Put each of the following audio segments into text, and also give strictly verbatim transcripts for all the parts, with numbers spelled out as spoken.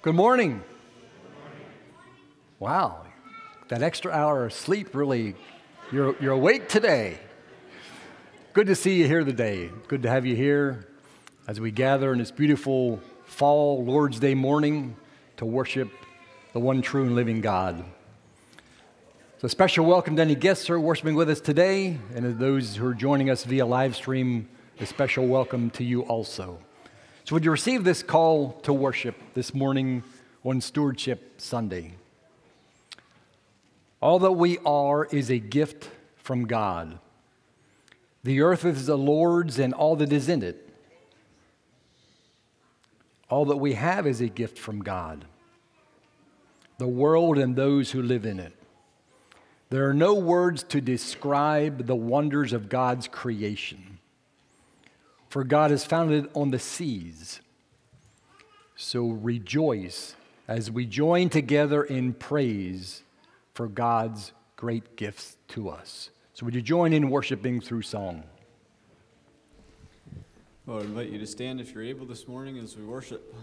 Good morning. Wow, that extra hour of sleep really, you're, you're awake today. Good to see you here today. Good to have you here as we gather in this beautiful fall Lord's Day morning to worship the one true and living God. So a special welcome to any guests who are worshiping with us today, and to those who are joining us via live stream, a special welcome to you also. So would you receive this call to worship this morning on Stewardship Sunday? All that we are is a gift from God. The earth is the Lord's and all that is in it. All that we have is a gift from God. The world and those who live in it. There are no words to describe the wonders of God's creation. For God is founded on the seas. So rejoice as we join together in praise for God's great gifts to us. So would you join in worshiping through song? Well, I invite you to stand if you're able this morning as we worship.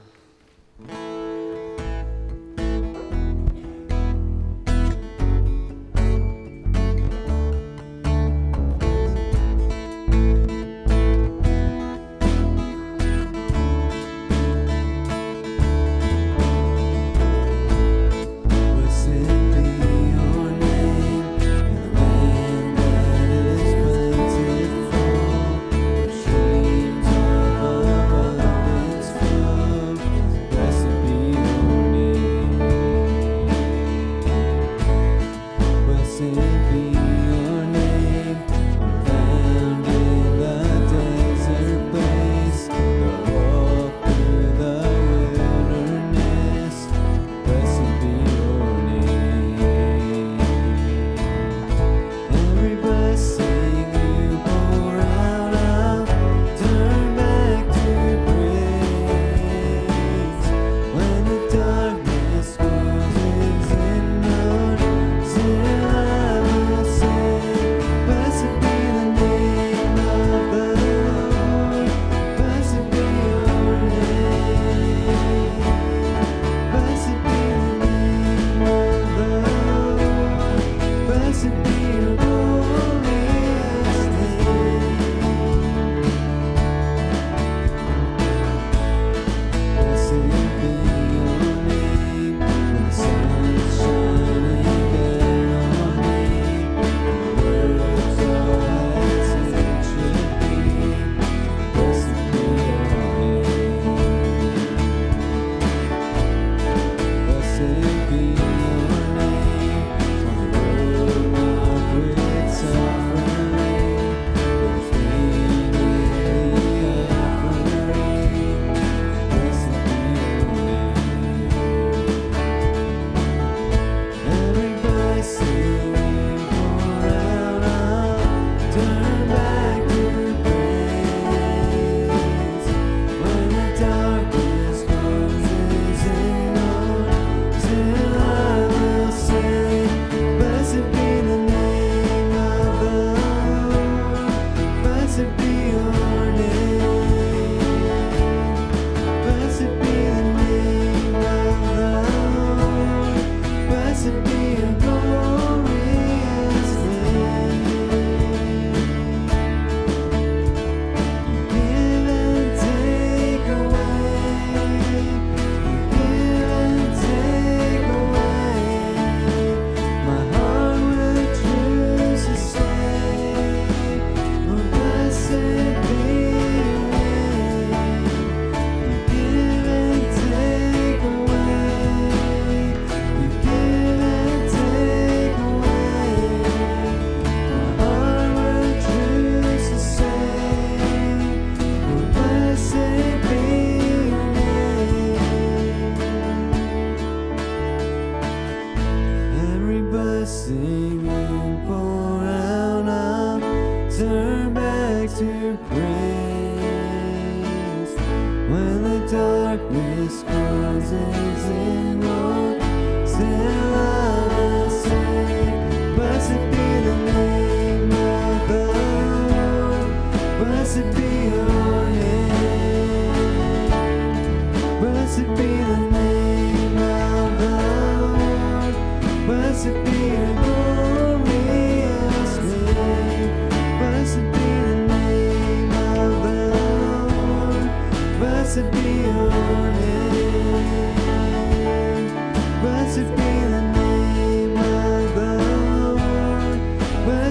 Blessed be the name.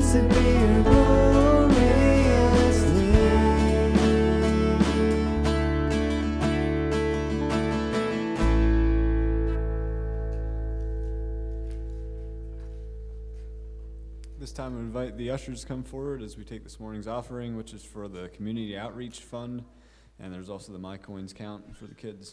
Blessed be your glorious name. This time we invite the ushers to come forward as we take this morning's offering, which is for the Community Outreach Fund, and there's also the My Coins count for the kids.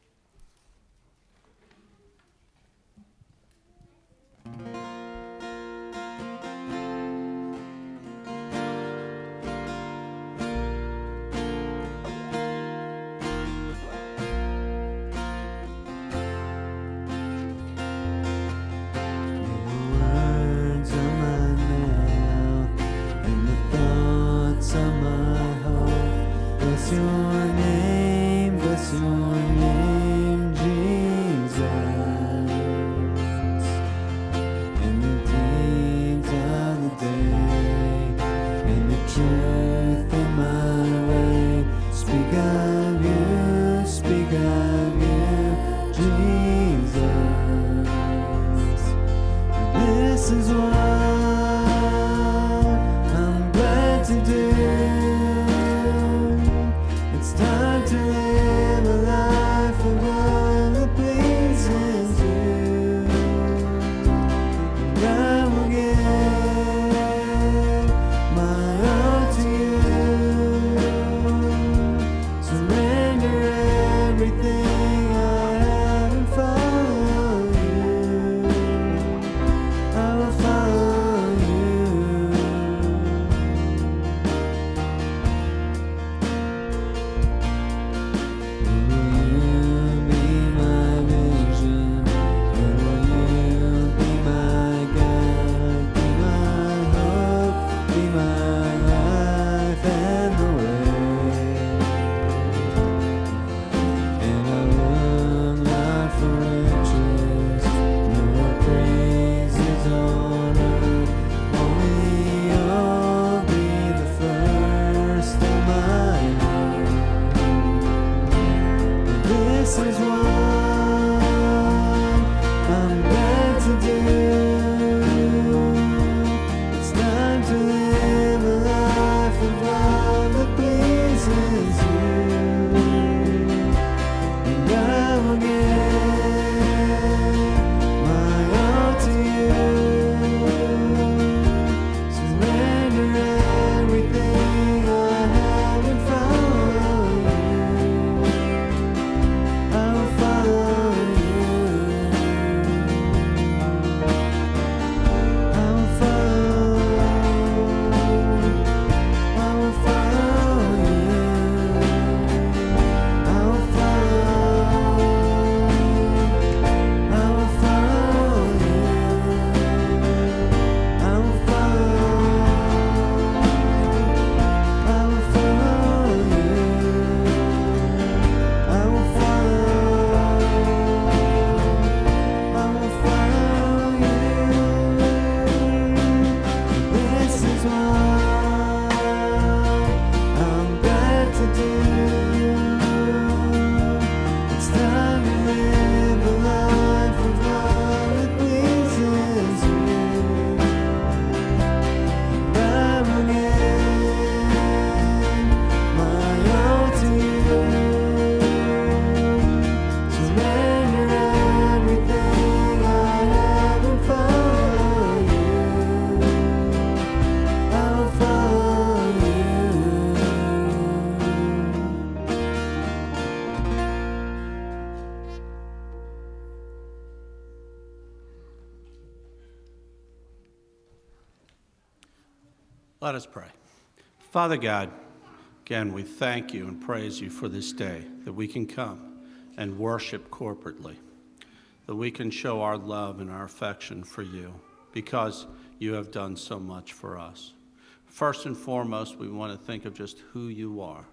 Let us pray. Father God, again, we thank you and praise you for this day, that we can come and worship corporately, that we can show our love and our affection for you because you have done so much for us. First and foremost, we want to think of just who you are.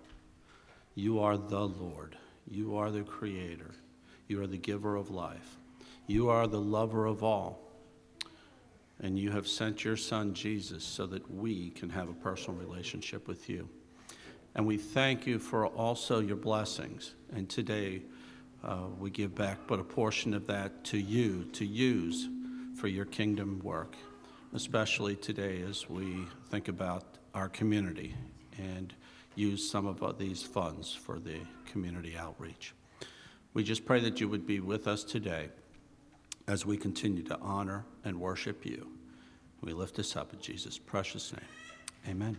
You are the Lord. You are the Creator. You are the giver of life. You are the lover of all. And you have sent your Son, Jesus, so that we can have a personal relationship with you. And we thank you for also your blessings. And today, uh, we give back but a portion of that to you to use for your kingdom work. especially today as we think about our community and use some of uh, these funds for the community outreach. We just pray that you would be with us today as we continue to honor and worship you. We lift this up in Jesus' precious name. Amen.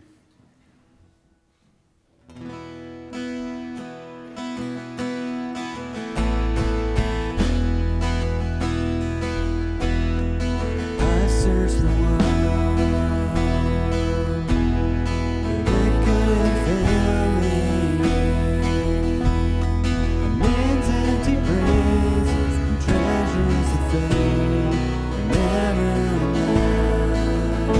I searched the world, but it couldn't fill me. A man's empty praises and treasures of fame are never enough.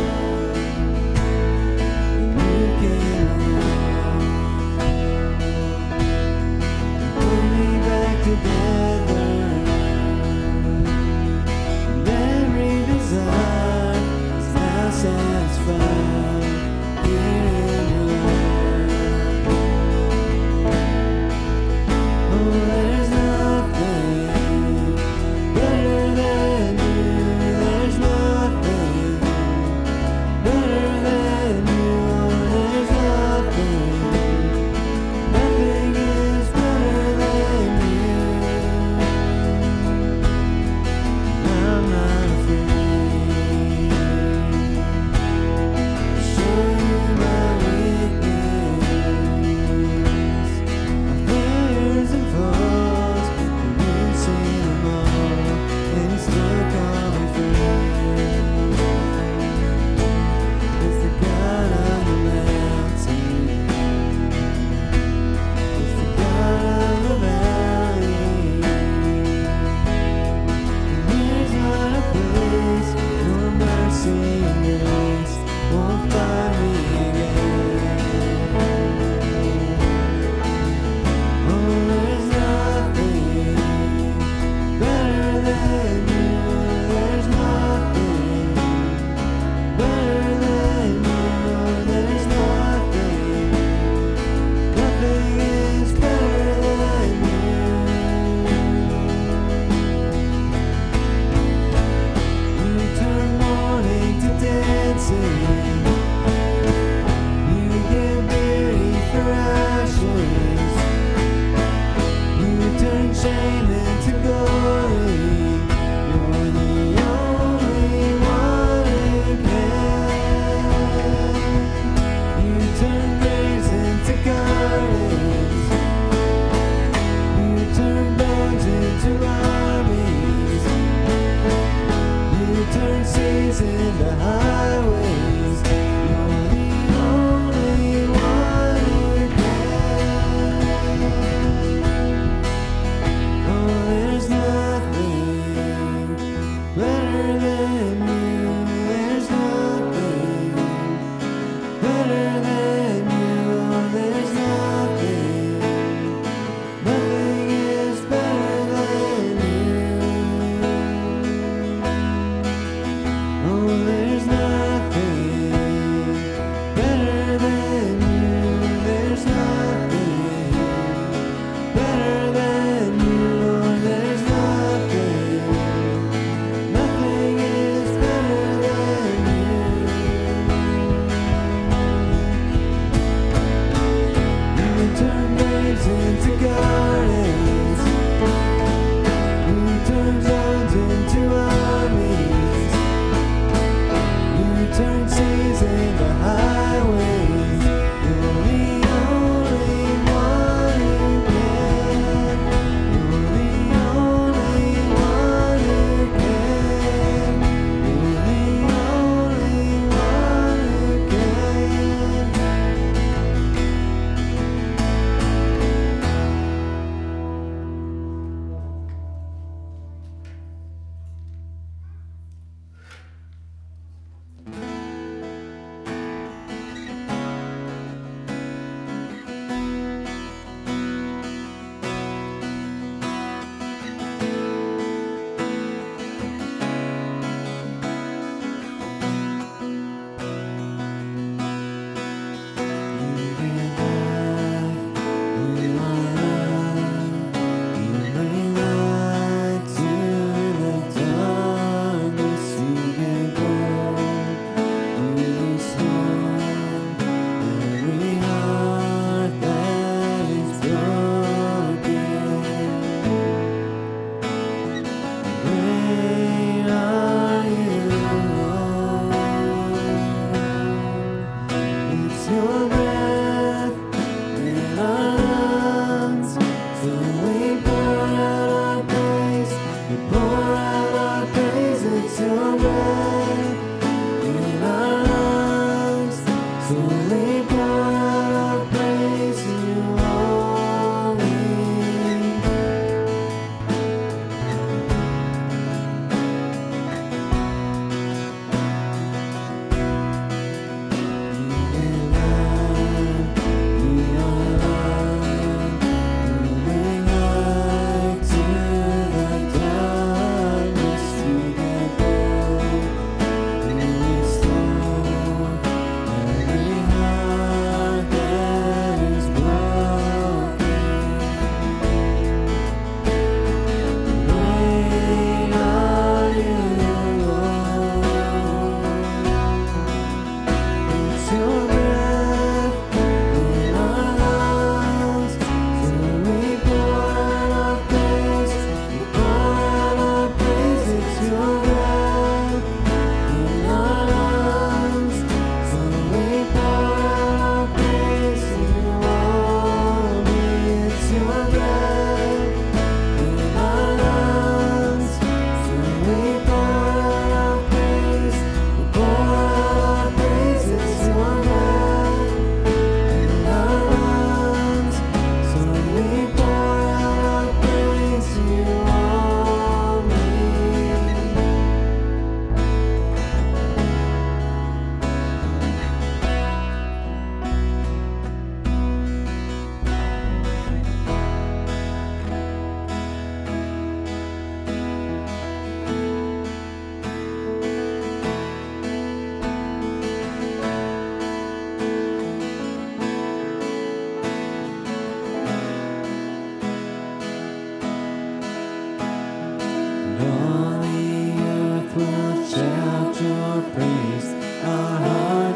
And you came along and pulled me back together. And every desire is now satisfied here in your love. Oh, there's nothing better than you. There's nothing better than you. There's nothing, nothing is better than you. I'm not afraid to show you my weakness. My failures and flaws, you've seen them all, and you still call me friend. It's the God of the mountain, it's the God of the valley. There's not a place your mercy and grace won't find me again. Oh, there's nothing better than you. There's nothing better than you. There's nothing, nothing is better than you. You turn mourning to dancing. You give beauty for ashes. You turn shame into glory. You're the only one who can. You turn graves into gardens. You turn bones into armies. You turn seas into highways.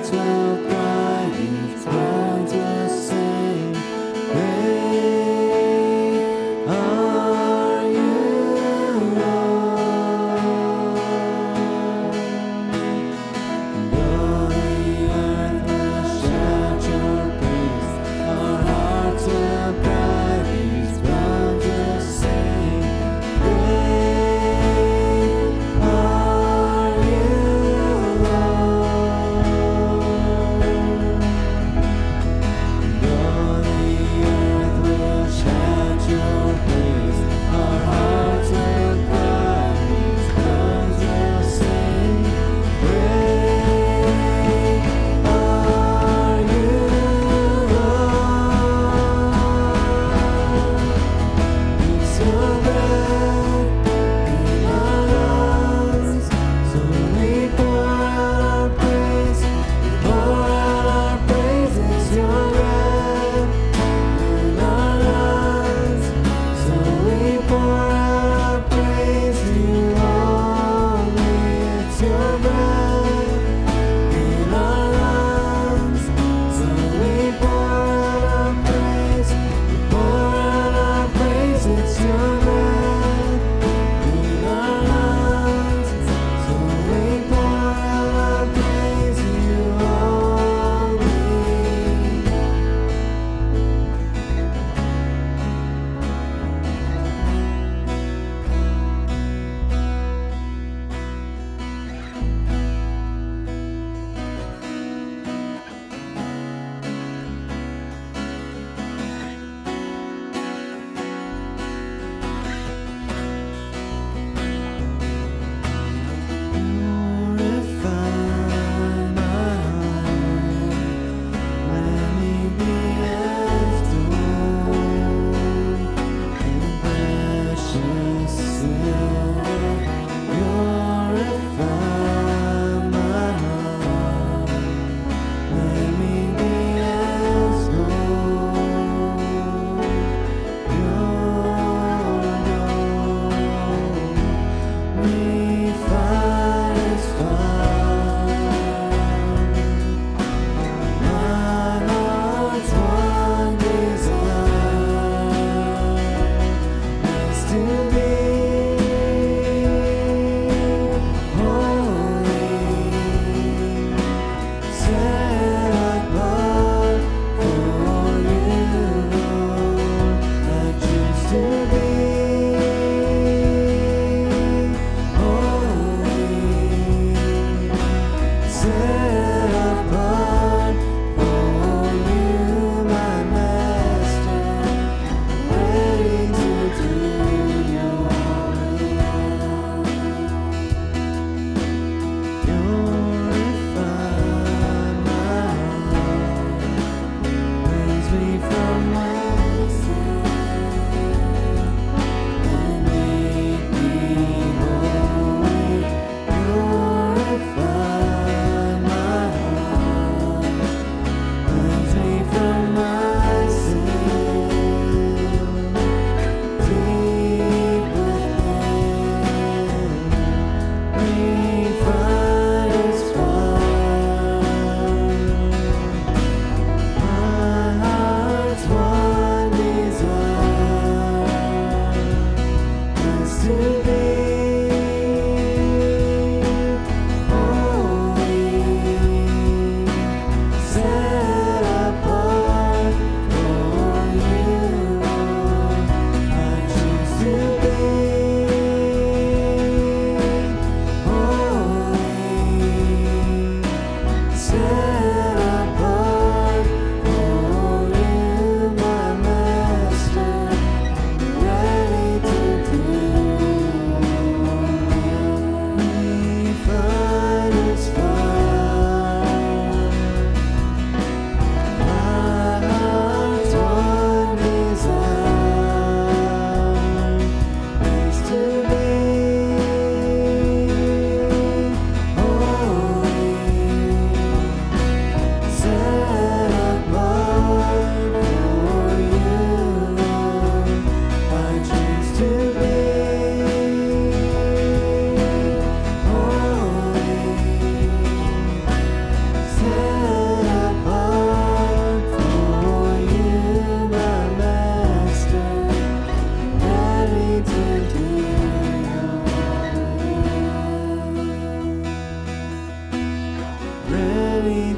Are you Lord?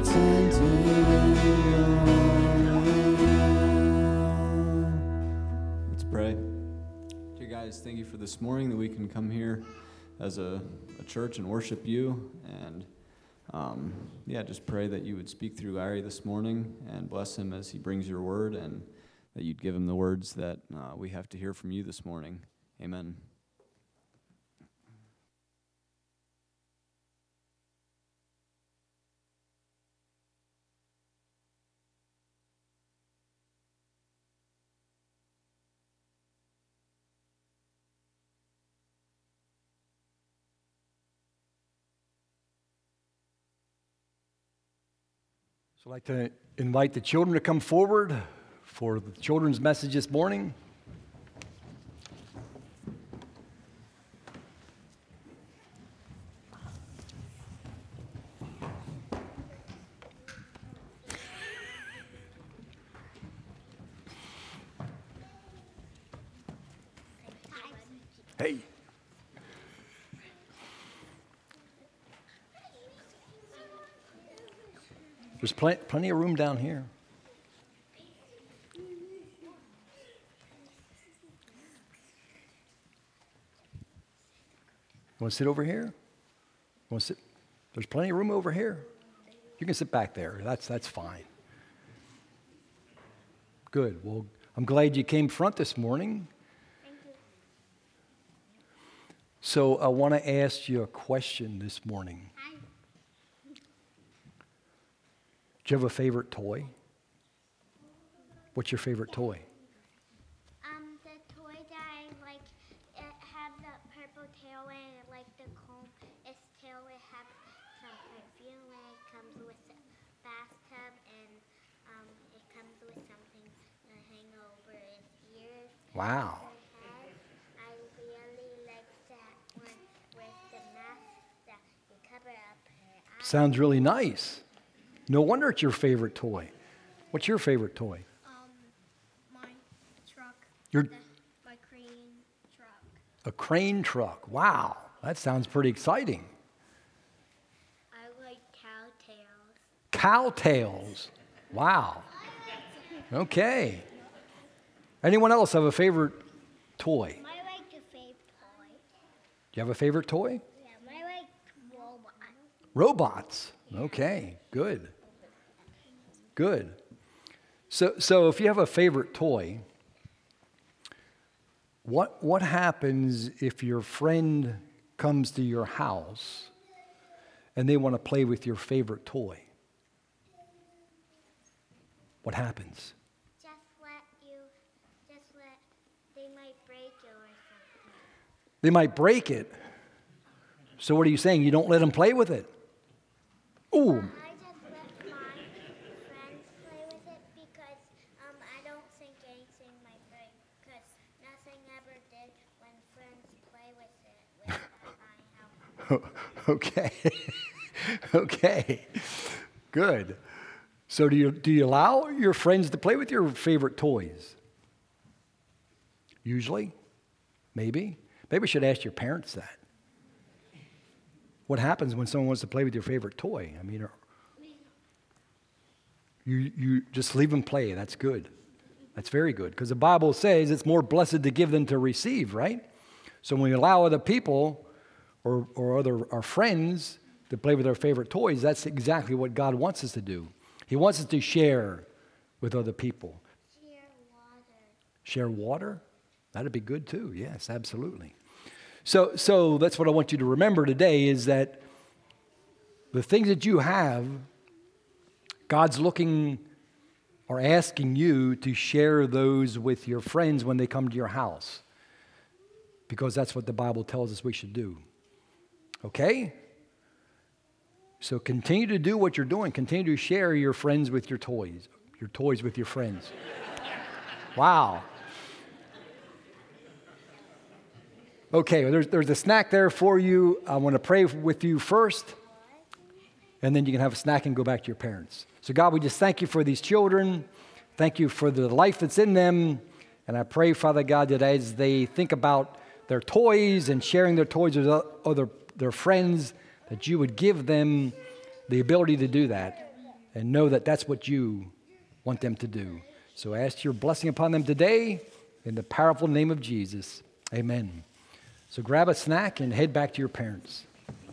hearts into your will. Let's pray. Dear guys, thank you for this morning that we can come here as a, a church and worship you. And um, yeah, just pray that you would speak through Larry this morning and bless him as he brings your word, and that you'd give him the words that uh, we have to hear from you this morning. Amen. So I'd like to invite the children to come forward for the children's message this morning. Hey. There's pl- plenty of room down here. Want to sit over here? Want to sit? There's plenty of room over here. You can sit back there. That's that's fine. Good. Well, I'm glad you came front this morning. So I want to ask you a question this morning. Do you have a favorite toy? What's your favorite toy? Um, the toy that I like, it has the purple tail and it like the comb. Its tail, it has some perfume and it comes with a bathtub and um, it comes with something to hang over its ears. Wow. Its head. I really like that one with the mask that you cover up her eyes. Sounds really nice. No wonder it's your favorite toy. What's your favorite toy? Um, my truck. Your The, my crane truck. a crane truck. Wow, that sounds pretty exciting. I like cowtails. Cow tails. Wow. Okay. Anyone else have a favorite toy? I like the favorite toy. Do you have a favorite toy? Yeah, I like robots. Robots. Okay, good. Good. So, so if you have a favorite toy, what, what happens if your friend comes to your house and they want to play with your favorite toy? What happens? Just let you, just let, they might break it or something. They might break it. So what are you saying? You don't let them play with it? Ooh, I just let my friends play with it because um, I don't think anything might break because nothing ever did when friends play with it with my house. okay. okay. Good. So do you do you allow your friends to play with your favorite toys? Usually? Maybe? Maybe we should ask your parents that. What happens when someone wants to play with your favorite toy? I mean, you, you just leave them play. That's good. That's very good. Because the Bible says it's more blessed to give than to receive, right? So when we allow other people or, or other our friends to play with our favorite toys, that's exactly what God wants us to do. He wants us to share with other people. Share water. Share water? That'd be good too. Yes, absolutely. So, so that's what I want you to remember today is that the things that you have, God's looking or asking you to share those with your friends when they come to your house, because that's what the Bible tells us we should do. Okay? So continue to do what you're doing. Continue to share your friends with your toys, your toys with your friends. Wow. Okay, well, there's, there's a snack there for you. I want to pray with you first, and then you can have a snack and go back to your parents. So God, we just thank you for these children. Thank you for the life that's in them. And I pray, Father God, that as they think about their toys and sharing their toys with other their friends, that you would give them the ability to do that. and know that that's what you want them to do. So I ask your blessing upon them today in the powerful name of Jesus. Amen. So grab a snack and head back to your parents.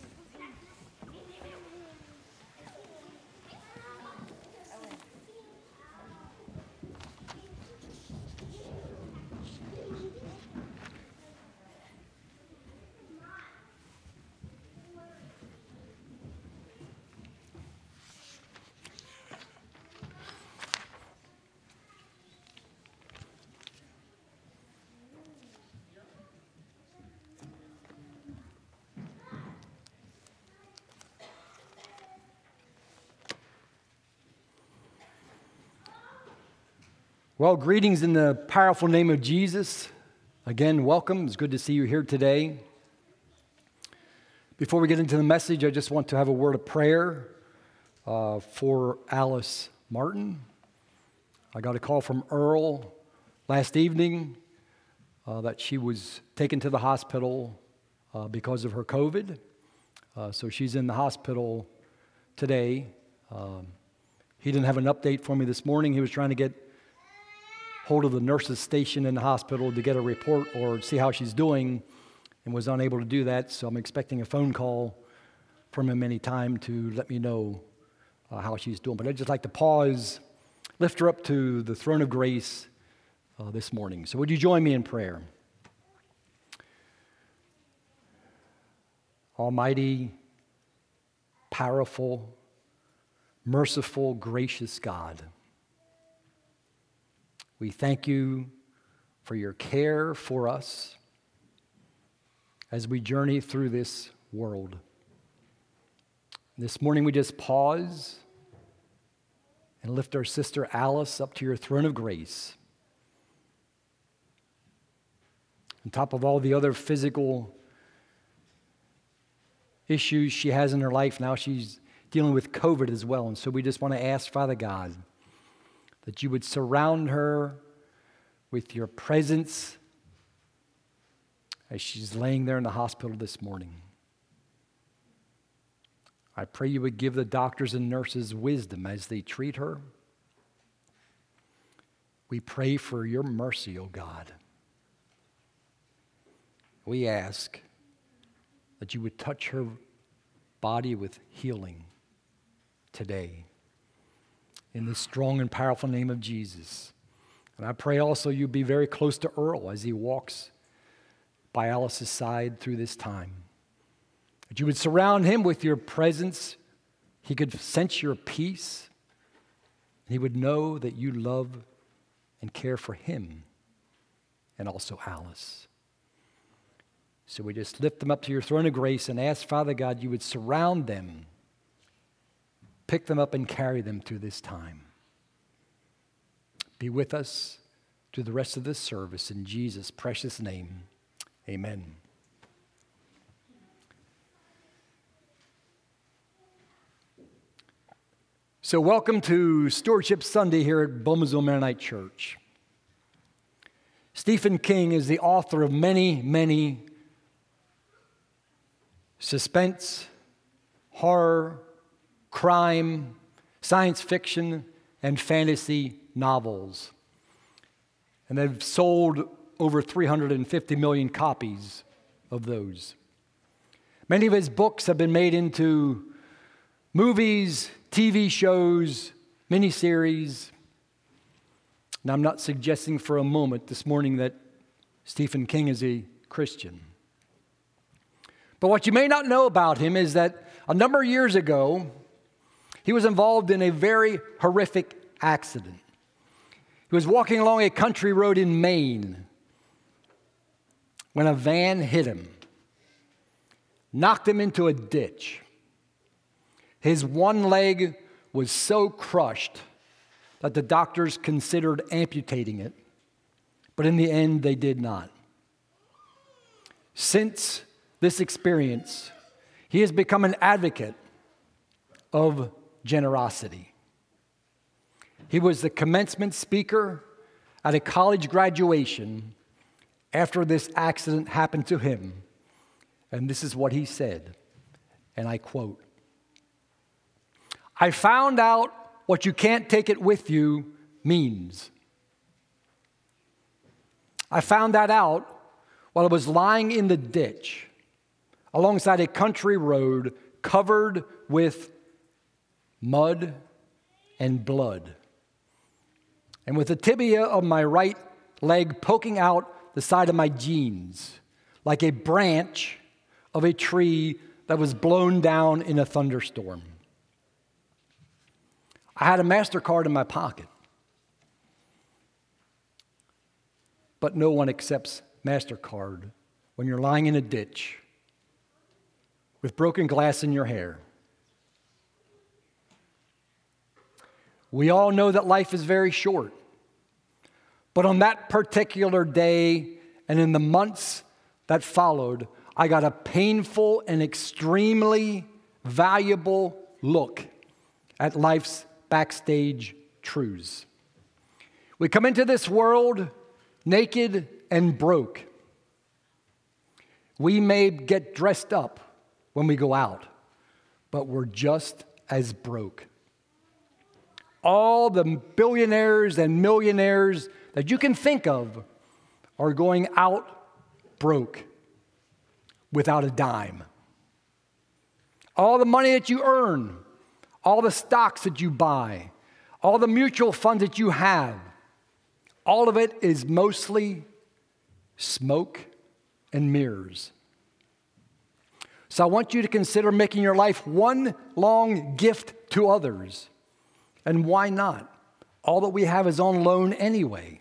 Well, greetings in the powerful name of Jesus. Again, welcome. It's good to see you here today. Before we get into the message, I just want to have a word of prayer uh, for Alice Martin. I got a call from Earl last evening uh, that she was taken to the hospital uh, because of her COVID. Uh, so she's in the hospital today. Um, he didn't have an update for me this morning. He was trying to get hold of the nurses station in the hospital to get a report or see how she's doing, and was unable to do that. So I'm expecting a phone call from him any time to let me know uh, how she's doing. But I'd just like to pause, lift her up to the throne of grace uh, this morning. So would you join me in prayer? Almighty, powerful, merciful, gracious God, we thank you for your care for us as we journey through this world. This morning we just pause and lift our sister Alice up to your throne of grace. On top of all the other physical issues she has in her life, now she's dealing with COVID as well. And so we just want to ask, Father God, that you would surround her with your presence as she's laying there in the hospital this morning. I pray you would give the doctors and nurses wisdom as they treat her. We pray for your mercy, O God. We ask that you would touch her body with healing today, in the strong and powerful name of Jesus. And I pray also you be very close to Earl as he walks by Alice's side through this time. That you would surround him with your presence. He could sense your peace. And he would know that you love and care for him and also Alice. So we just lift them up to your throne of grace and ask, Father God, you would surround them, pick them up and carry them through this time. Be with us through the rest of this service in Jesus' precious name. Amen. So welcome to Stewardship Sunday here at Bowmansville Mennonite Church. Stephen King is the author of many, many suspense, horror, crime, science fiction, and fantasy novels. And they've sold over three hundred fifty million copies of those. Many of his books have been made into movies, T V shows, miniseries. And I'm not suggesting for a moment this morning that Stephen King is a Christian. But what you may not know about him is that a number of years ago, he was involved in a very horrific accident. He was walking along a country road in Maine when a van hit him, knocked him into a ditch. His one leg was so crushed that the doctors considered amputating it, but in the end, they did not. Since this experience, he has become an advocate of generosity. He was the commencement speaker at a college graduation after this accident happened to him. And this is what he said, and I quote, "I found out what you can't take it with you means. I found that out while I was lying in the ditch alongside a country road covered with mud and blood, and with the tibia of my right leg poking out the side of my jeans like a branch of a tree that was blown down in a thunderstorm. I had a MasterCard in my pocket, but no one accepts MasterCard when you're lying in a ditch with broken glass in your hair. We all know that life is very short, but on that particular day and in the months that followed, I got a painful and extremely valuable look at life's backstage truths. We come into this world naked and broke. We may get dressed up when we go out, but we're just as broke. All the billionaires and millionaires that you can think of are going out broke without a dime. All the money that you earn, all the stocks that you buy, all the mutual funds that you have, all of it is mostly smoke and mirrors. So I want you to consider making your life one long gift to others. And why not? All that we have is on loan anyway.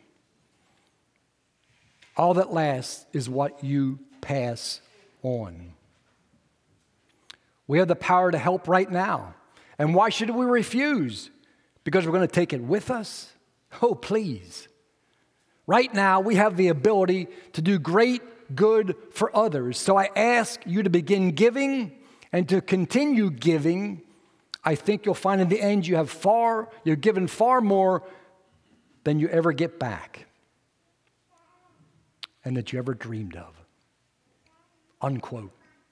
All that lasts is what you pass on. We have the power to help right now. And why should we refuse? Because we're going to take it with us? Oh, please. Right now, we have the ability to do great good for others. So I ask you to begin giving and to continue giving. I think you'll find in the end you have far, you're given far more than you ever get back and that you ever dreamed of. Unquote.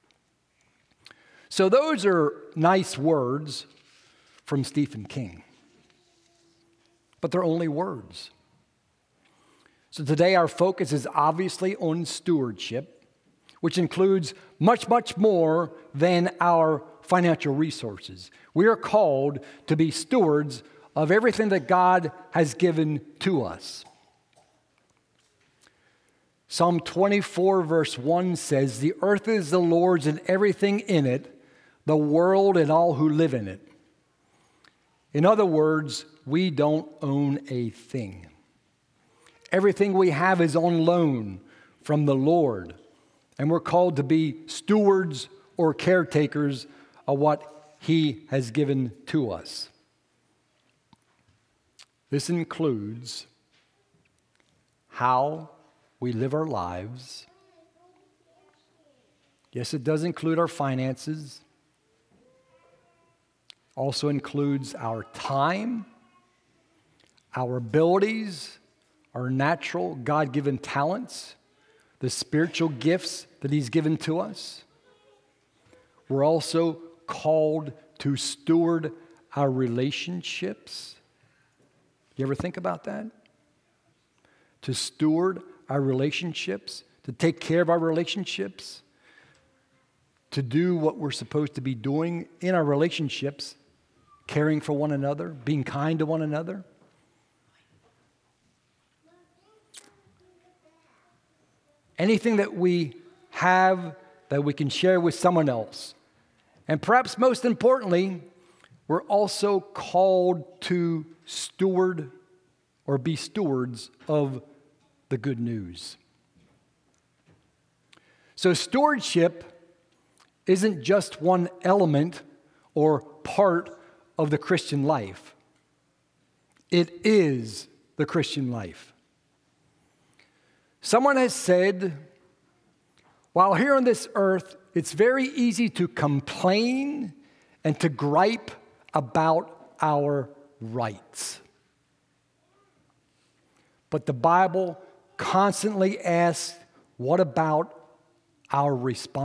So those are nice words from Stephen King, but they're only words. So today our focus is obviously on stewardship, which includes much, much more than our financial resources. We are called to be stewards of everything that God has given to us. Psalm twenty-four verse one says, "The earth is the Lord's and everything in it, the world and all who live in it." In other words, we don't own a thing. Everything we have is on loan from the Lord, and we're called to be stewards or caretakers of what He has given to us. This includes how we live our lives. Yes, it does include our finances. Also includes our time, our abilities, our natural God-given talents, the spiritual gifts that He's given to us. We're also called to steward our relationships. You ever think about that? To steward our relationships, to take care of our relationships, to do what we're supposed to be doing in our relationships, caring for one another, being kind to one another. Anything that we have that we can share with someone else. And perhaps most importantly, we're also called to steward or be stewards of the good news. So stewardship isn't just one element or part of the Christian life. It is the Christian life. Someone has said, while here on this earth, it's very easy to complain and to gripe about our rights. But the Bible constantly asks, what about our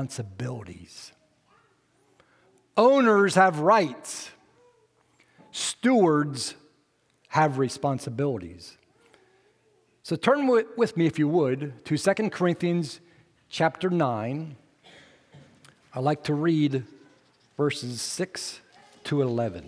responsibilities? Owners have rights. stewards have responsibilities. So turn with, with me, if you would, to Second Corinthians chapter nine. I'd like to read verses six to eleven.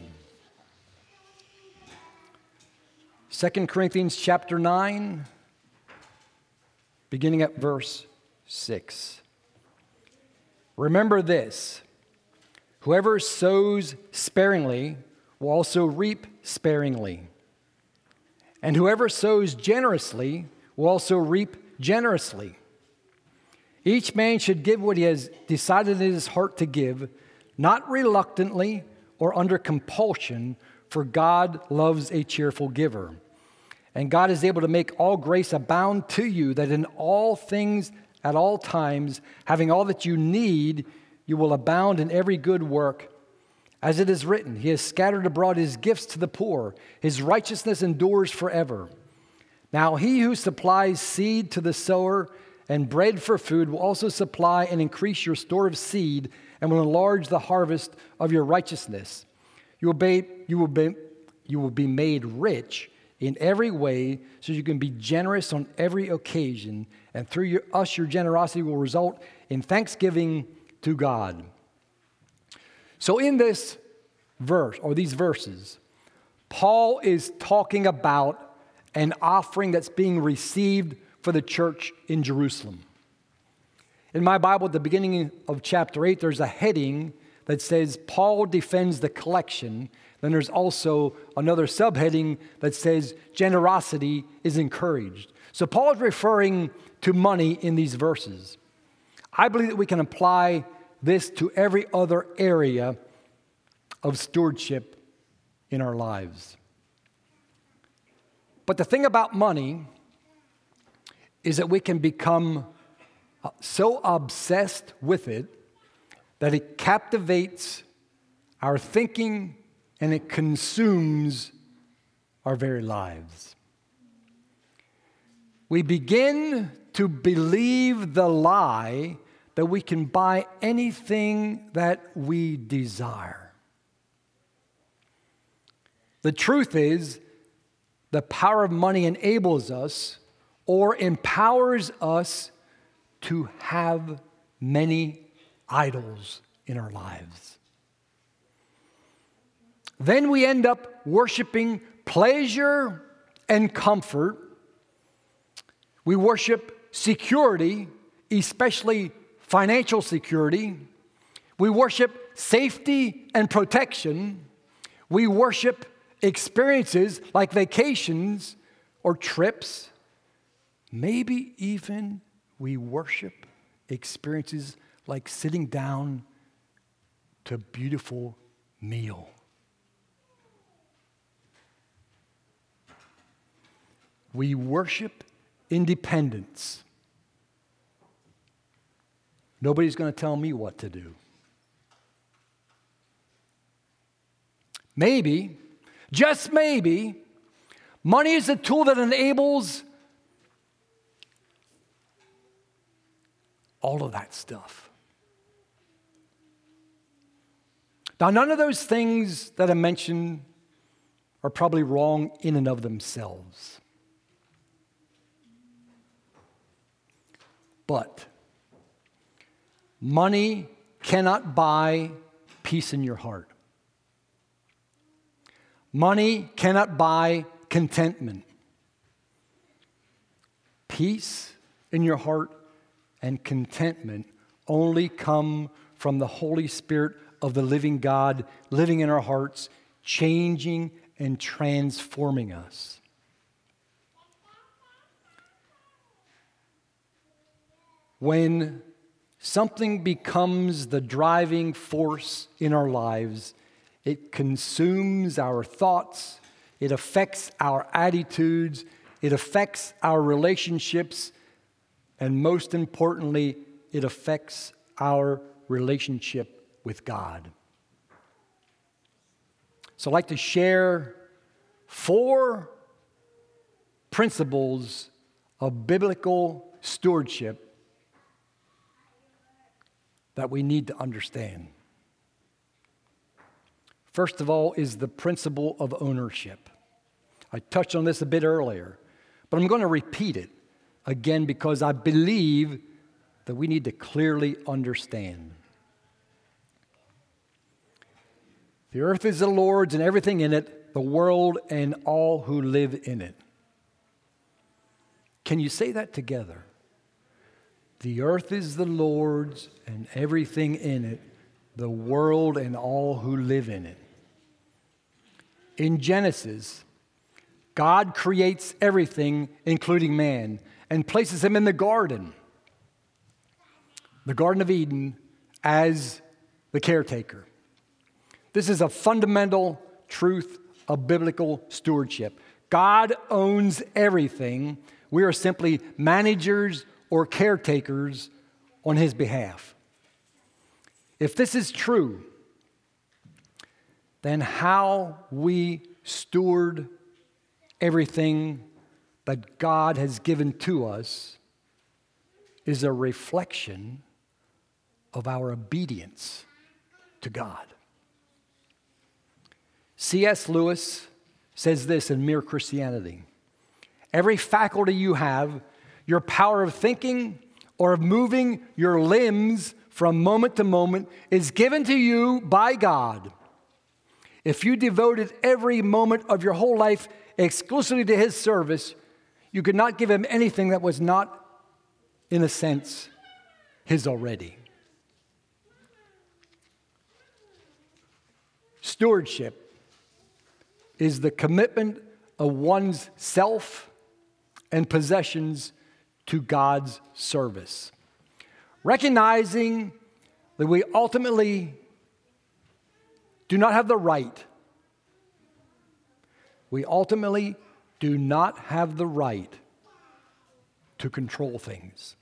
Second Corinthians chapter nine, beginning at verse six. Remember this, whoever sows sparingly will also reap sparingly. And whoever sows generously will also reap generously. Each man should give what he has decided in his heart to give, not reluctantly or under compulsion, for God loves a cheerful giver. And God is able to make all grace abound to you, that in all things, at all times, having all that you need, you will abound in every good work. As it is written, he has scattered abroad his gifts to the poor. His righteousness endures forever. Now he who supplies seed to the sower and bread for food will also supply and increase your store of seed and will enlarge the harvest of your righteousness. You will be, you will be, you will be made rich in every way so you can be generous on every occasion, and through your, us your generosity will result in thanksgiving to God. So in this verse, or these verses, Paul is talking about an offering that's being received for the church in Jerusalem. In my Bible, at the beginning of chapter eight, there's a heading that says, Paul defends the collection. Then there's also another subheading that says, generosity is encouraged. So Paul is referring to money in these verses. I believe that we can apply this to every other area of stewardship in our lives. But the thing about money is that we can become so obsessed with it that it captivates our thinking and it consumes our very lives. We begin to believe the lie that we can buy anything that we desire. The truth is, the power of money enables us or empowers us to have many idols in our lives. Then we end up worshiping pleasure and comfort. We worship security, especially financial security. We worship safety and protection. We worship experiences like vacations or trips. Maybe even we worship experiences like sitting down to a beautiful meal. We worship independence. Nobody's going to tell me what to do. Maybe, just maybe, money is a tool that enables all of that stuff. Now, none of those things that I mentioned are probably wrong in and of themselves. But money cannot buy peace in your heart. Money cannot buy contentment. Peace in your heart and contentment only come from the Holy Spirit of the living God living in our hearts, changing and transforming us. When something becomes the driving force in our lives, it consumes our thoughts, it affects our attitudes, it affects our relationships, and most importantly, it affects our relationship with God. So I'd like to share four principles of biblical stewardship that we need to understand. first of all, is the principle of ownership. I touched on this a bit earlier, but I'm going to repeat it again because I believe that we need to clearly understand. The earth is the Lord's and everything in it, the world and all who live in it. Can you say that together? The earth is the Lord's and everything in it, the world and all who live in it. In Genesis, God creates everything, including man, and places him in the garden, the Garden of Eden, as the caretaker. This is a fundamental truth of biblical stewardship. God owns everything. We are simply managers or caretakers on his behalf. If this is true, then how we steward everything that God has given to us is a reflection of our obedience to God. C S Lewis says this in Mere Christianity: every faculty you have, your power of thinking or of moving your limbs from moment to moment, is given to you by God. If you devoted every moment of your whole life exclusively to his service, you could not give him anything that was not, in a sense, his already. Stewardship is the commitment of one's self and possessions to God's service. Recognizing that we ultimately do not have the right, we ultimately do not have the right to control things.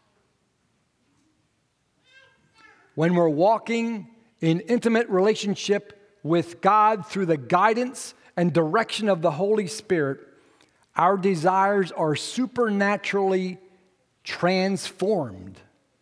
When we're walking in intimate relationship with God through the guidance and direction of the Holy Spirit, our desires are supernaturally transformed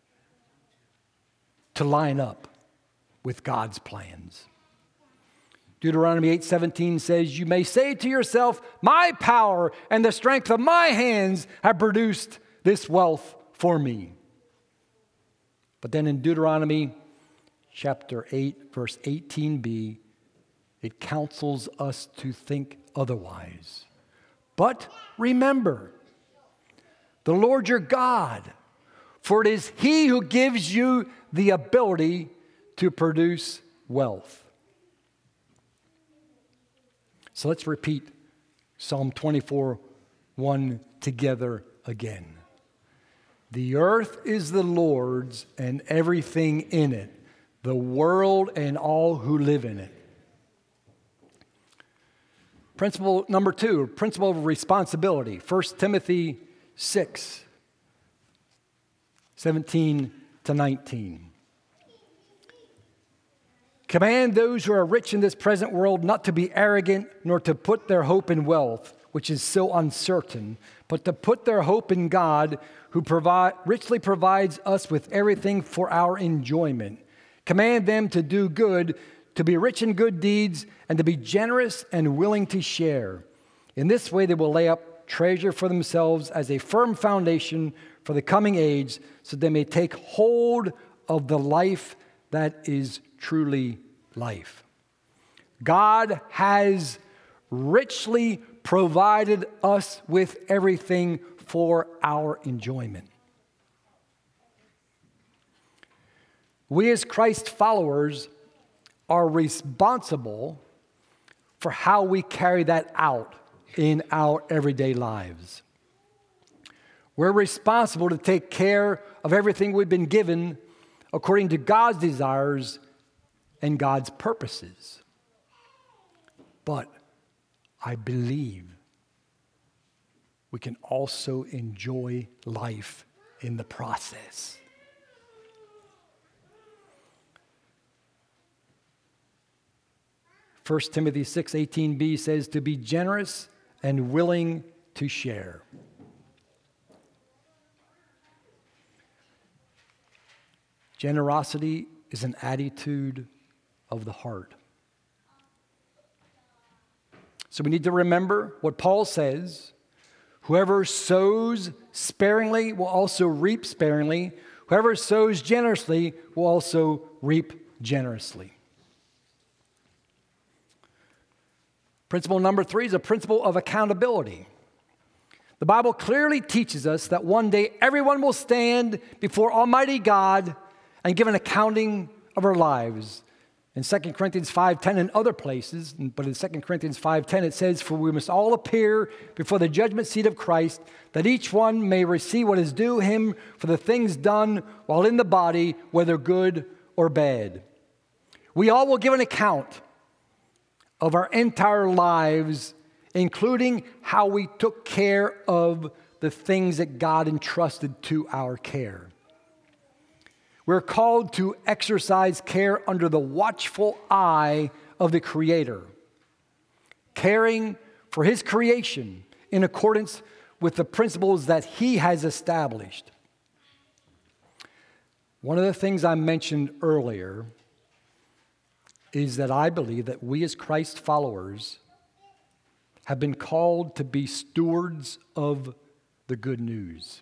to line up with God's plans. Deuteronomy eight seventeen says, you may say to yourself, my power and the strength of my hands have produced this wealth for me. But then in Deuteronomy chapter eight, verse eighteen b, it counsels us to think otherwise. But remember, the Lord your God, for it is he who gives you the ability to produce wealth. So let's repeat Psalm twenty-four, one together again. The earth is the Lord's and everything in it, the world and all who live in it. Principle number two, principle of responsibility. First Timothy six, seventeen to nineteen. Command those who are rich in this present world not to be arrogant, nor to put their hope in wealth, which is so uncertain, but to put their hope in God, who provide, richly provides us with everything for our enjoyment. Command them to do good, to be rich in good deeds, and to be generous and willing to share. In this way they will lay up treasure for themselves as a firm foundation for the coming age, so they may take hold of the life that is truly life. God has richly provided us with everything for our enjoyment. We as Christ followers are responsible for how we carry that out in our everyday lives. We're responsible to take care of everything we've been given according to God's desires and God's purposes. But I believe we can also enjoy life in the process. First Timothy six eighteen b says to be generous and willing to share. Generosity is an attitude of the heart. So we need to remember what Paul says. Whoever sows sparingly will also reap sparingly. Whoever sows generously will also reap generously. Principle number three is a principle of accountability. The Bible clearly teaches us that one day everyone will stand before Almighty God and give an accounting of our lives. In Second Corinthians five ten and other places, but in Second Corinthians five ten it says, "For we must all appear before the judgment seat of Christ, that each one may receive what is due him for the things done while in the body, whether good or bad." We all will give an account of our entire lives, including how we took care of the things that God entrusted to our care. We're called to exercise care under the watchful eye of the Creator, caring for His creation in accordance with the principles that He has established. One of the things I mentioned earlier is that I believe that we as Christ followers have been called to be stewards of the good news.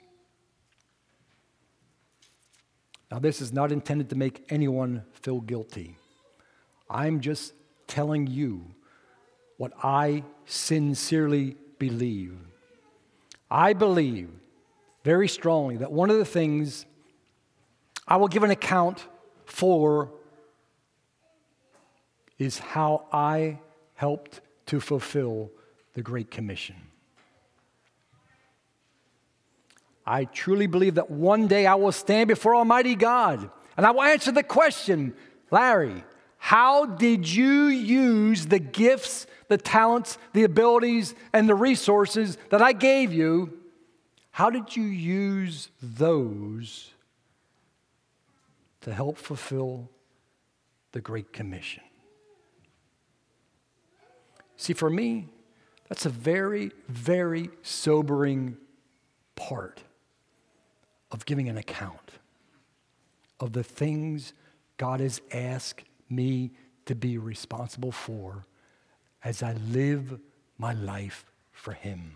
Now, this is not intended to make anyone feel guilty. I'm just telling you what I sincerely believe. I believe very strongly that one of the things I will give an account for is how I helped to fulfill the Great Commission. I truly believe that one day I will stand before Almighty God and I will answer the question, Larry, how did you use the gifts, the talents, the abilities, and the resources that I gave you? How did you use those to help fulfill the Great Commission? See, for me, that's a very, very sobering part of giving an account of the things God has asked me to be responsible for as I live my life for Him.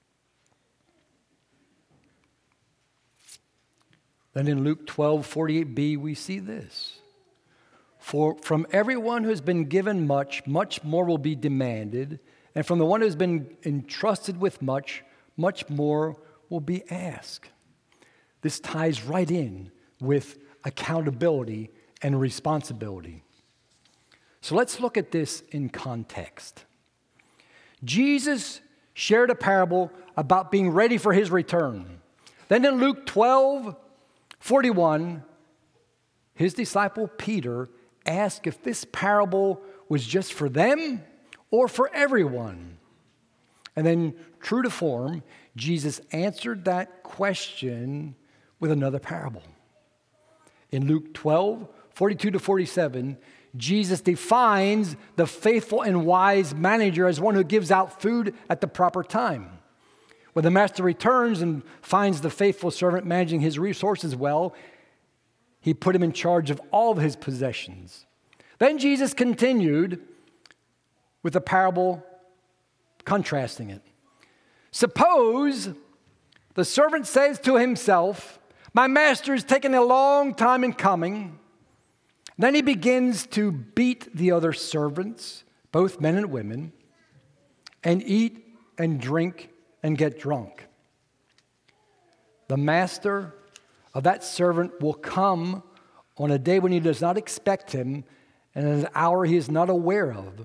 Then in Luke twelve forty-eight b, we see this. For from everyone who has been given much, much more will be demanded, and from the one who has been entrusted with much, much more will be asked. This ties right in with accountability and responsibility. So let's look at this in context. Jesus shared a parable about being ready for His return. Then in Luke twelve forty-one, His disciple Peter asked if this parable was just for them or for everyone. And then, true to form, Jesus answered that question with another parable. In Luke twelve forty-two to forty-seven, Jesus defines the faithful and wise manager as one who gives out food at the proper time. When the master returns and finds the faithful servant managing his resources well, he put him in charge of all of his possessions. Then Jesus continued with a parable contrasting it. Suppose the servant says to himself, "My master is taking a long time in coming." Then he begins to beat the other servants, both men and women, and eat and drink and get drunk. The master of that servant will come on a day when he does not expect him and at an hour he is not aware of.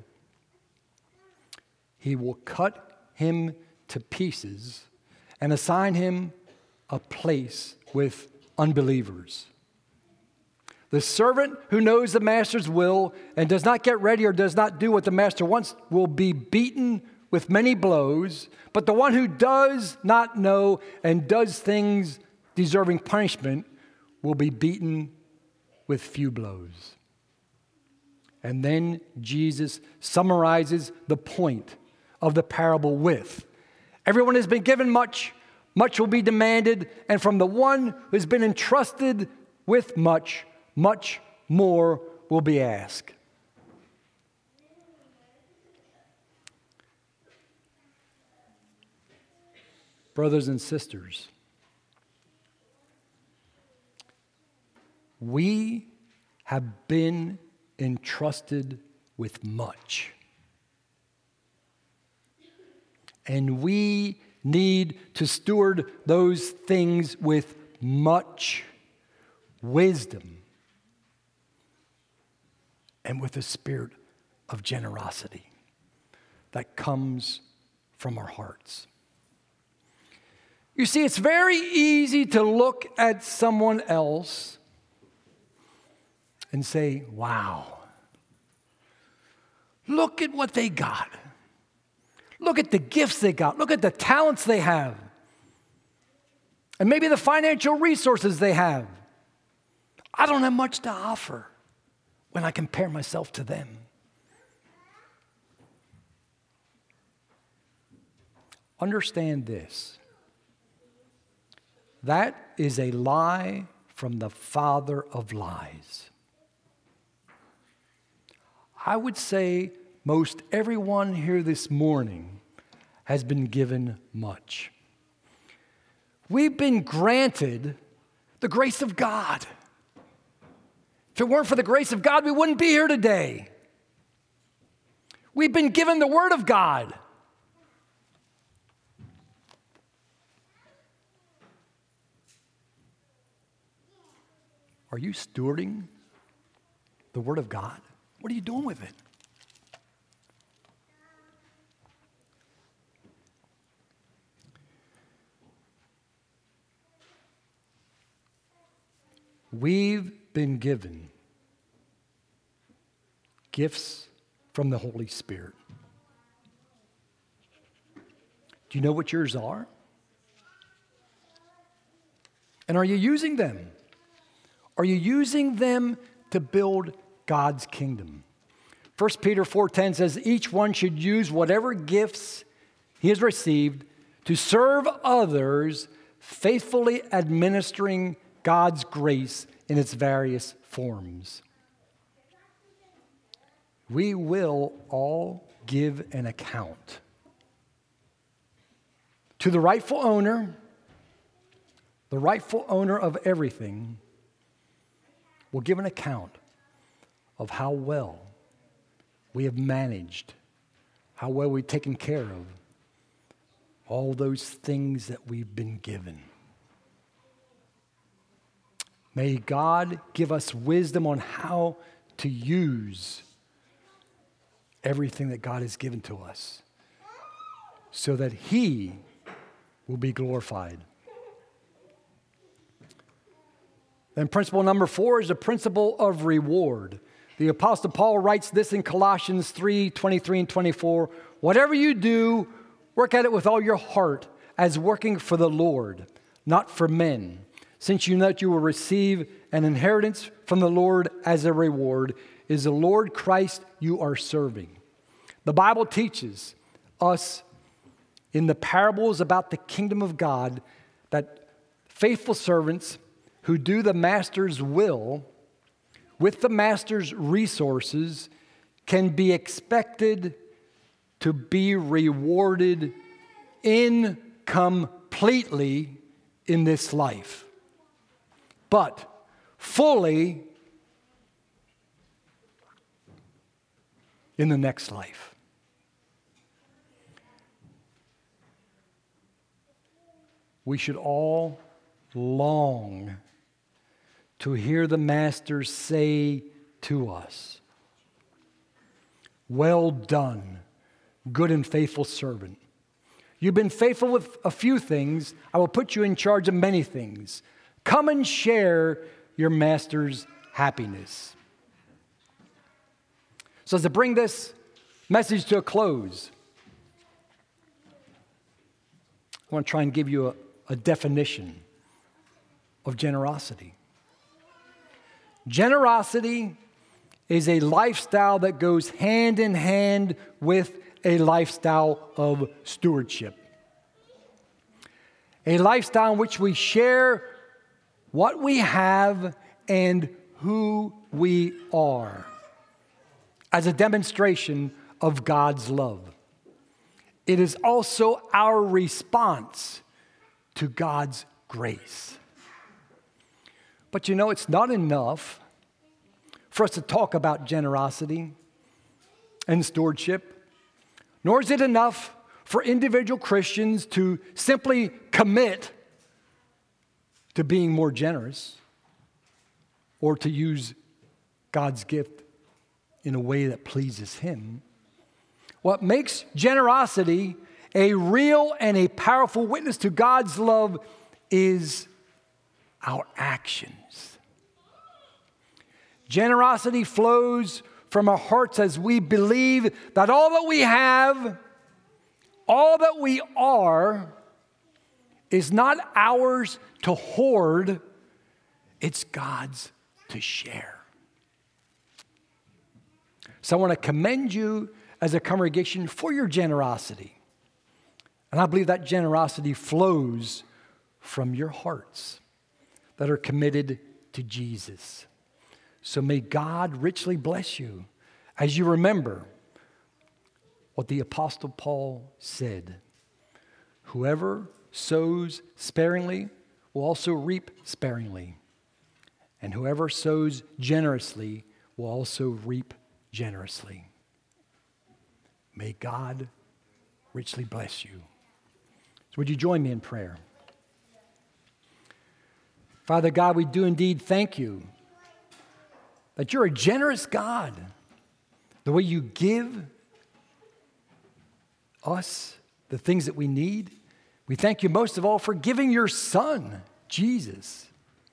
He will cut him to pieces and assign him a place with unbelievers. The servant who knows the master's will and does not get ready or does not do what the master wants will be beaten with many blows, but the one who does not know and does things deserving punishment will be beaten with few blows. And then Jesus summarizes the point of the parable with, everyone has been given much, much will be demanded, and from the one who has been entrusted with much, much more will be asked. brothers and sisters, we have been entrusted with much. And we need to steward those things with much wisdom and with a spirit of generosity that comes from our hearts. You see, it's very easy to look at someone else and say, wow, look at what they got. Look at the gifts they got. Look at the talents they have. And maybe the financial resources they have. I don't have much to offer when I compare myself to them. Understand this. That is a lie from the father of lies. I would say most everyone here this morning has been given much. We've been granted the grace of God. If it weren't for the grace of God, we wouldn't be here today. We've been given the Word of God. Are you stewarding the Word of God? What are you doing with it? We've been given gifts from the Holy Spirit. Do you know what yours are? And are you using them? Are you using them to build God's kingdom? First Peter four ten says, each one should use whatever gifts he has received to serve others, faithfully administering God's grace in its various forms. We will all give an account to the rightful owner, the rightful owner of everything. Will give an account of how well we have managed, how well we've taken care of all those things that we've been given. May God give us wisdom on how to use everything that God has given to us so that He will be glorified. Then principle number four is the principle of reward. The Apostle Paul writes this in Colossians three twenty-three and twenty-four. Whatever you do, work at it with all your heart as working for the Lord, not for men, since you know that you will receive an inheritance from the Lord as a reward. It is the Lord Christ you are serving. The Bible teaches us in the parables about the kingdom of God that faithful servants who do the master's will with the master's resources can be expected to be rewarded incompletely in this life, but fully in the next life. We should all long to hear the Master say to us, well done, good and faithful servant. You've been faithful with a few things. I will put you in charge of many things. Come and share your Master's happiness. So as to bring this message to a close, I want to try and give you a, a definition of generosity. Generosity is a lifestyle that goes hand in hand with a lifestyle of stewardship. A lifestyle in which we share what we have and who we are as a demonstration of God's love. It is also our response to God's grace. But you know, it's not enough for us to talk about generosity and stewardship, nor is it enough for individual Christians to simply commit to being more generous or to use God's gift in a way that pleases Him. What makes generosity a real and a powerful witness to God's love is our actions. Generosity flows from our hearts as we believe that all that we have, all that we are, is not ours to hoard, it's God's to share. So I want to commend you as a congregation for your generosity. And I believe that generosity flows from your hearts that are committed to Jesus. So may God richly bless you as you remember what the Apostle Paul said. Whoever sows sparingly will also reap sparingly. And whoever sows generously will also reap generously. May God richly bless you. So would you join me in prayer? Father God, we do indeed thank you that you're a generous God. The way you give us the things that we need. We thank you most of all for giving your Son, Jesus,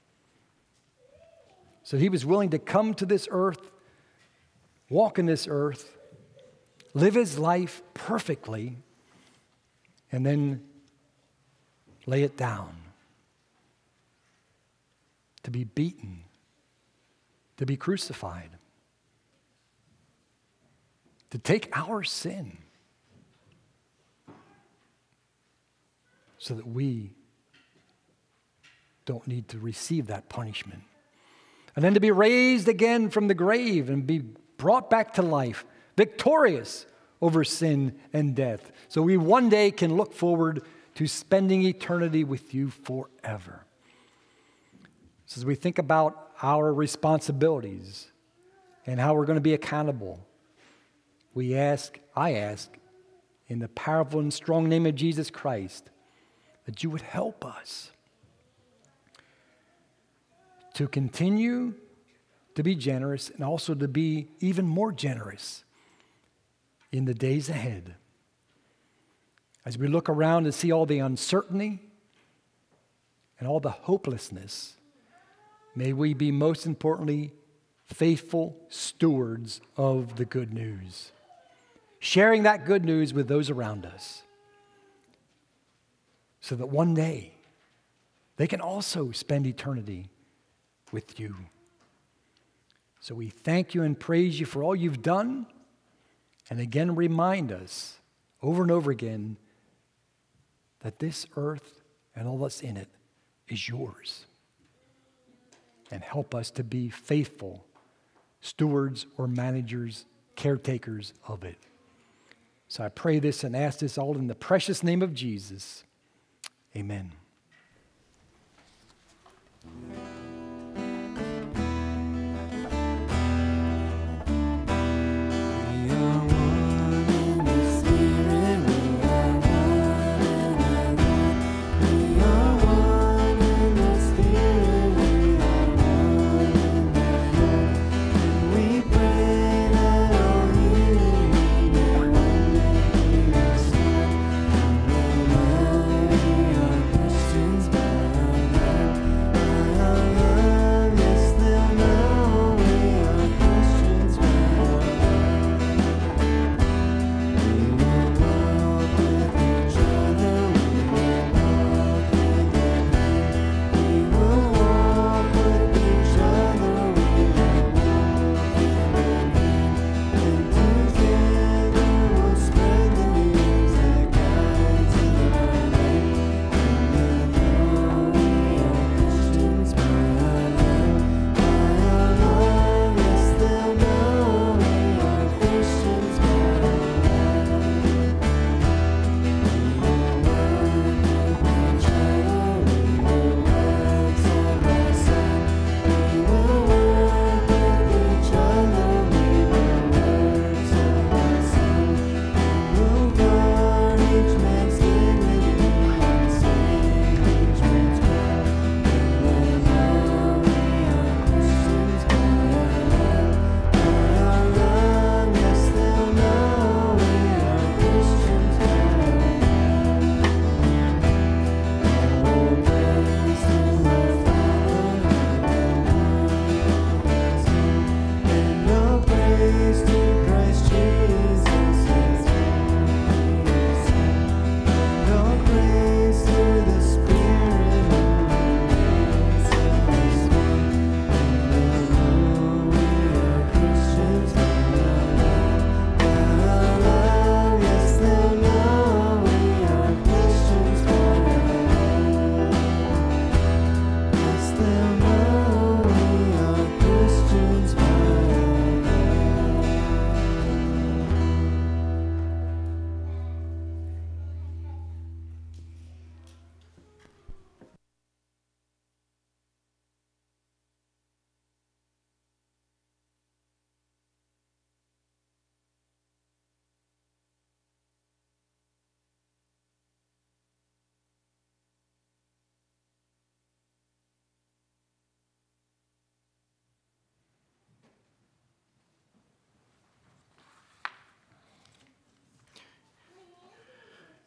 so he was willing to come to this earth, walk in this earth, live his life perfectly, and then lay it down. To be beaten, to be crucified, to take our sin so that we don't need to receive that punishment. And then to be raised again from the grave and be brought back to life, victorious over sin and death. So we one day can look forward to spending eternity with you forever. So as we think about our responsibilities and how we're going to be accountable, we ask, I ask, in the powerful and strong name of Jesus Christ, that you would help us to continue to be generous and also to be even more generous in the days ahead. As we look around and see all the uncertainty and all the hopelessness, may we be most importantly faithful stewards of the good news, sharing that good news with those around us so that one day they can also spend eternity with you. So we thank you and praise you for all you've done, and again remind us over and over again that this earth and all that's in it is yours. And help us to be faithful stewards or managers, caretakers of it. So I pray this and ask this all in the precious name of Jesus. Amen. Questions, but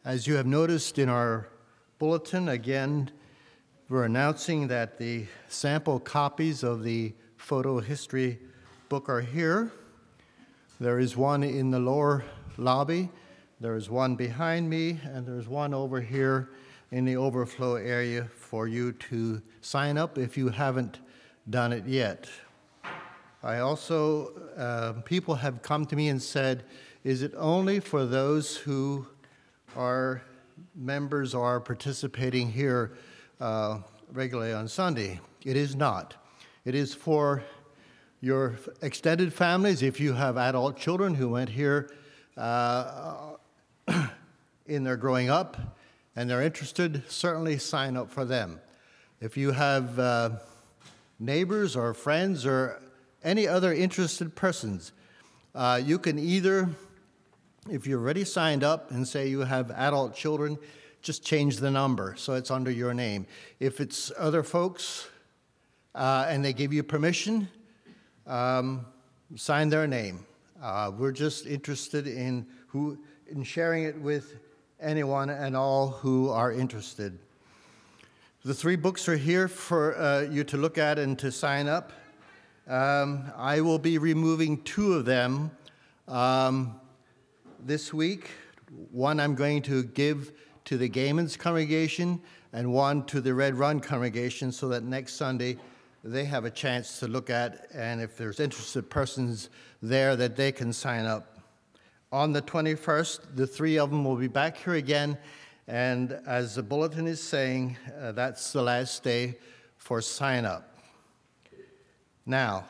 As you have noticed in our bulletin, again, we're announcing that the sample copies of the photo history book are here. There is one in the lower lobby, there is one behind me, and there's one over here in the overflow area for you to sign up if you haven't done it yet. I also, uh, people have come to me and said, is it only for those who are members or are participating here uh, regularly on Sunday? It is not. It is for your extended families. If you have adult children who went here uh, in their growing up and they're interested, certainly sign up for them. If you have uh, neighbors or friends or any other interested persons, uh, you can either, if you're already signed up and say you have adult children, just change the number so it's under your name. If it's other folks uh, and they give you permission, um, sign their name. Uh, we're just interested in who in sharing it with anyone and all who are interested. The three books are here for uh, you to look at and to sign up. Um, I will be removing two of them um, this week. One I'm going to give to the Gaymans congregation and one to the Red Run congregation so that next Sunday they have a chance to look at, and if there's interested persons there, that they can sign up. On the twenty-first, the three of them will be back here again, and as the bulletin is saying, uh, that's the last day for sign up. Now,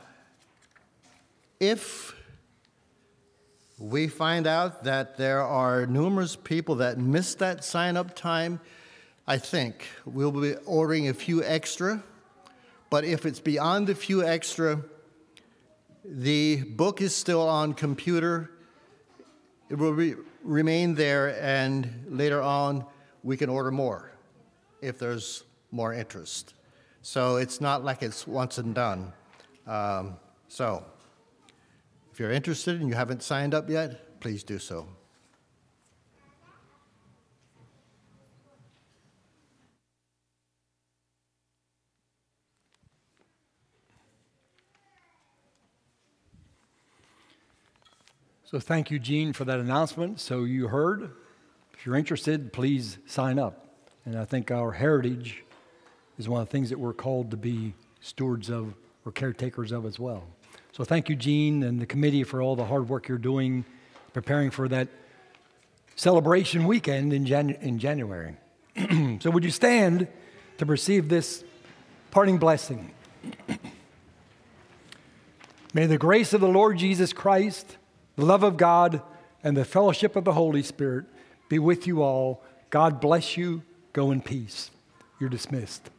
if we find out that there are numerous people that missed that sign-up time, I think we'll be ordering a few extra. But if it's beyond a few extra, the book is still on computer. It will re- remain there, and later on, we can order more if there's more interest. So it's not like it's once and done. Um, so, if you're interested and you haven't signed up yet, please do so. So thank you, Gene, for that announcement. So you heard. If you're interested, please sign up. And I think our heritage is one of the things that we're called to be stewards of or caretakers of as well. So thank you, Gene, and the committee for all the hard work you're doing preparing for that celebration weekend in, Janu- in January. So would you stand to receive this parting blessing? May the grace of the Lord Jesus Christ, the love of God, and the fellowship of the Holy Spirit be with you all. God bless you. Go in peace. You're dismissed.